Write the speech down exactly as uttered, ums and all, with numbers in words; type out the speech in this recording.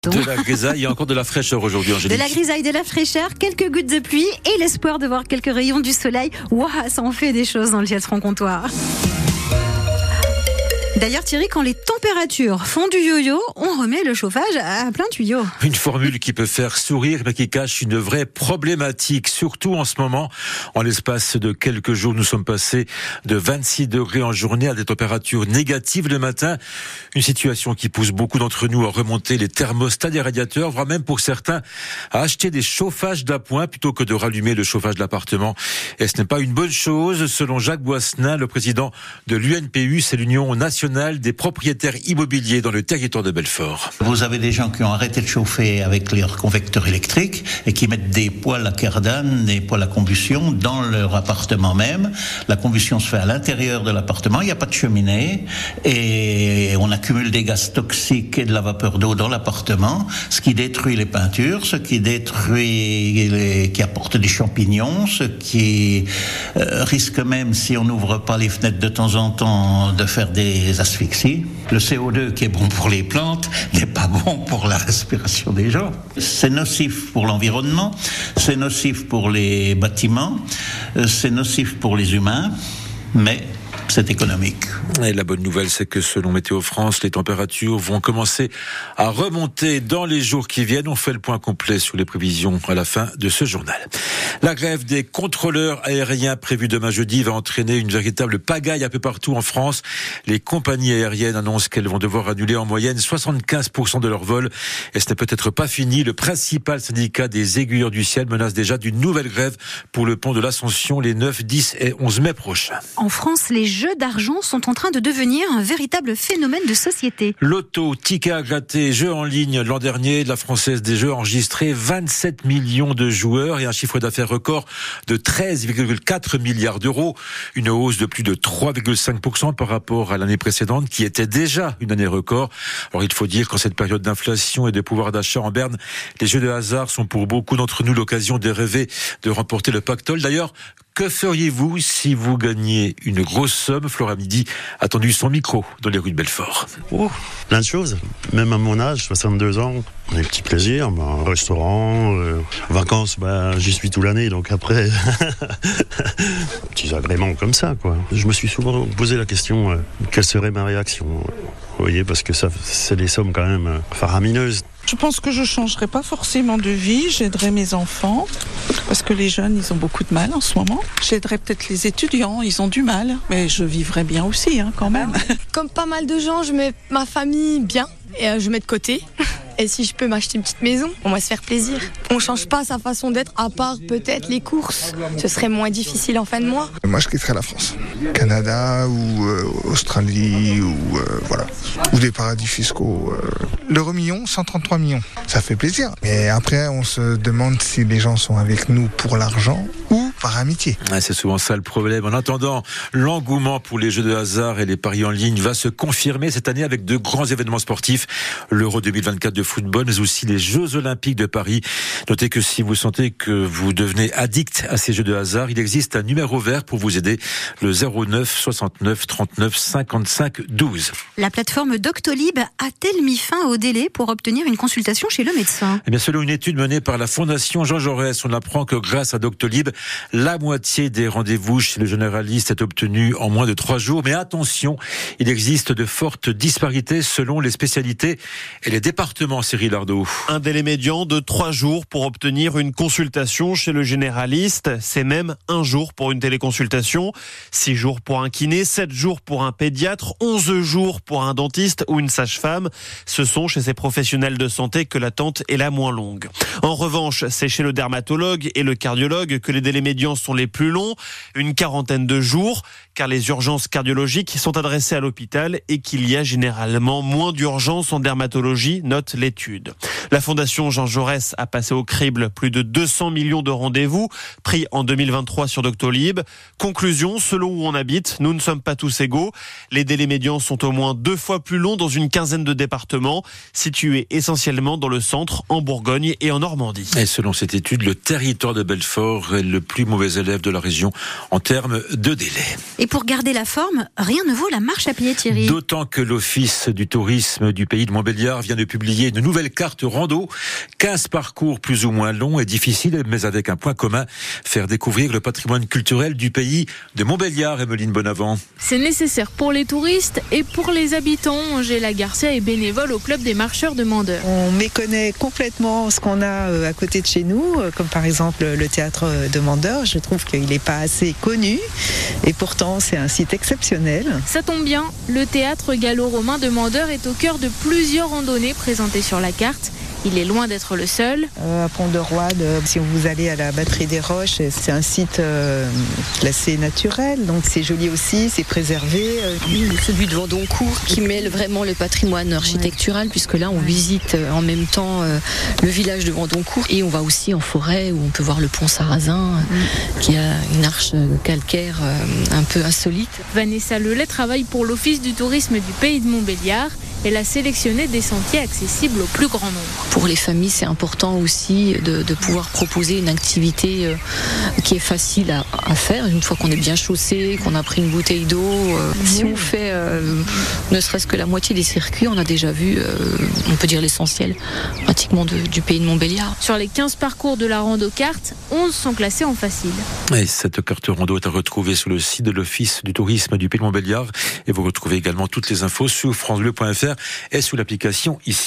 De la grisaille et encore de la fraîcheur aujourd'hui, Angélique. De la grisaille, de la fraîcheur, quelques gouttes de pluie et l'espoir de voir quelques rayons du soleil. Waouh, ça en fait des choses dans le Jet Franc-Comtois. D'ailleurs Thierry, quand les températures font du yo-yo, on remet le chauffage à plein tuyau. Une formule qui peut faire sourire mais qui cache une vraie problématique, surtout en ce moment. En l'espace de quelques jours, nous sommes passés de vingt-six degrés en journée à des températures négatives le matin. Une situation qui pousse beaucoup d'entre nous à remonter les thermostats des radiateurs, voire même pour certains à acheter des chauffages d'appoint plutôt que de rallumer le chauffage de l'appartement. Et ce n'est pas une bonne chose, selon Jacques Boissenin, le président de l'U N P U, c'est l'Union nationale des propriétaires immobiliers dans le territoire de Belfort. Vous avez des gens qui ont arrêté de chauffer avec leurs convecteurs électriques et qui mettent des poêles à cardane, des poêles à combustion dans leur appartement même. La combustion se fait à l'intérieur de l'appartement, il n'y a pas de cheminée et on accumule des gaz toxiques et de la vapeur d'eau dans l'appartement, ce qui détruit les peintures, ce qui détruit, les, qui apporte des champignons, ce qui euh, risque même, si on n'ouvre pas les fenêtres de temps en temps, de faire des asphyxie. Le C O deux qui est bon pour les plantes n'est pas bon pour la respiration des gens. C'est nocif pour l'environnement, c'est nocif pour les bâtiments, c'est nocif pour les humains, mais c'est économique. Et la bonne nouvelle, c'est que selon Météo France, les températures vont commencer à remonter dans les jours qui viennent. On fait le point complet sur les prévisions à la fin de ce journal. La grève des contrôleurs aériens prévue demain jeudi va entraîner une véritable pagaille un peu partout en France. Les compagnies aériennes annoncent qu'elles vont devoir annuler en moyenne soixante-quinze pour cent de leurs vols. Et ce n'est peut-être pas fini. Le principal syndicat des aiguilleurs du ciel menace déjà d'une nouvelle grève pour le pont de l'Ascension les neuf, dix et onze mai prochains. En France, les jeux d'argent sont en train de devenir un véritable phénomène de société. Loto, tickets à gratter, jeux en ligne. L'an dernier, la Française des Jeux a enregistré vingt-sept millions de joueurs et un chiffre d'affaires record de treize virgule quatre milliards d'euros. Une hausse de plus de trois virgule cinq pour cent par rapport à l'année précédente qui était déjà une année record. Alors il faut dire qu'en cette période d'inflation et de pouvoir d'achat en berne, les jeux de hasard sont pour beaucoup d'entre nous l'occasion de rêver de remporter le pactole. D'ailleurs, que feriez-vous si vous gagniez une grosse somme? Flora Midi a tendu son micro dans les rues de Belfort. Oh, plein de choses. Même à mon âge, soixante-deux ans, des petits plaisirs, bah, un restaurant, euh, vacances, bah, j'y suis toute l'année, donc après, petits agréments comme ça, quoi. Je me suis souvent posé la question, euh, quelle serait ma réaction? Vous voyez, parce que ça, c'est des sommes quand même faramineuses. Je pense que je ne changerai pas forcément de vie, j'aiderai mes enfants, parce que les jeunes, ils ont beaucoup de mal en ce moment. J'aiderai peut-être les étudiants, ils ont du mal, mais je vivrai bien aussi, hein, quand même. Comme pas mal de gens, je mets ma famille bien, et euh, je mets de côté. Et si je peux m'acheter une petite maison, on va se faire plaisir. On change pas sa façon d'être, à part peut-être les courses. Ce serait moins difficile en fin de mois. Moi, je quitterais la France. Canada ou euh, Australie ou euh, voilà, ou des paradis fiscaux. Euh. L'euro million, cent trente-trois millions. Ça fait plaisir. Mais après, on se demande si les gens sont avec nous pour l'argent ou par amitié. Ah, c'est souvent ça le problème. En attendant, l'engouement pour les jeux de hasard et les paris en ligne va se confirmer cette année avec de grands événements sportifs. L'Euro deux mille vingt-quatre de football, mais aussi les Jeux Olympiques de Paris. Notez que si vous sentez que vous devenez addict à ces jeux de hasard, il existe un numéro vert pour vous aider, le zéro neuf soixante-neuf trente-neuf cinquante-cinq douze. La plateforme Doctolib a-t-elle mis fin au délai pour obtenir une consultation chez le médecin? Eh bien, selon une étude menée par la Fondation Jean Jaurès, on apprend que grâce à Doctolib, la moitié des rendez-vous chez le généraliste est obtenue en moins de trois jours. Mais attention, il existe de fortes disparités selon les spécialités et les départements. Cyril Ardo. Un délai médian de trois jours pour obtenir une consultation chez le généraliste. C'est même un jour pour une téléconsultation, six jours pour un kiné, sept jours pour un pédiatre, onze jours pour un dentiste ou une sage-femme. Ce sont chez ces professionnels de santé que l'attente est la moins longue. En revanche, c'est chez le dermatologue et le cardiologue que les délais médians sont les plus longs, une quarantaine de jours, car les urgences cardiologiques sont adressées à l'hôpital et qu'il y a généralement moins d'urgences en dermatologie, note l'étude. La Fondation Jean Jaurès a passé au crible plus de deux cents millions de rendez-vous pris en deux mille vingt-trois sur Doctolib. Conclusion, selon où on habite, nous ne sommes pas tous égaux. Les délais médians sont au moins deux fois plus longs dans une quinzaine de départements, situés essentiellement dans le centre, en Bourgogne et en Normandie. Et selon cette étude, le territoire de Belfort est le plus mauvais élève de la région en termes de délai. Et pour garder la forme, rien ne vaut la marche à pied, Thierry. D'autant que l'Office du tourisme du pays de Montbéliard vient de publier une nouvelle carte rando. quinze parcours plus ou moins longs et difficiles, mais avec un point commun, faire découvrir le patrimoine culturel du pays de Montbéliard. Emeline Bonavent. C'est nécessaire pour les touristes et pour les habitants. Angela Garcia est bénévole au club des marcheurs de Mandeur. On méconnaît complètement ce qu'on a à côté de chez nous, comme par exemple le théâtre de Mandeur. Je trouve qu'il n'est pas assez connu et pourtant c'est un site exceptionnel. Ça tombe bien, le théâtre gallo-romain de Mandeur est au cœur de plusieurs randonnées présentées sur la carte. Il est loin d'être le seul. Euh, à Pont-de-Roide, si vous allez à la batterie des Roches, c'est un site euh, classé naturel, donc c'est joli aussi, c'est préservé. Celui de Vendoncourt qui mêle vraiment le patrimoine architectural, puisque là on visite en même temps euh, le village de Vendoncourt et on va aussi en forêt où on peut voir le pont Sarrazin euh, qui a une arche calcaire euh, un peu insolite. Vanessa Lelay travaille pour l'Office du tourisme du pays de Montbéliard. Elle a sélectionné des sentiers accessibles au plus grand nombre. Pour les familles, c'est important aussi de, de pouvoir proposer une activité euh, qui est facile à, à faire. Une fois qu'on est bien chaussé, qu'on a pris une bouteille d'eau, euh, mmh. si on fait euh, ne serait-ce que la moitié des circuits, on a déjà vu, euh, on peut dire l'essentiel, pratiquement de, du pays de Montbéliard. Sur les quinze parcours de la rando carte, onze sont classés en facile. Et cette carte rando est à retrouver sur le site de l'Office du tourisme du pays de Montbéliard. Et vous retrouvez également toutes les infos sur francebleu point f r et sous l'application ici.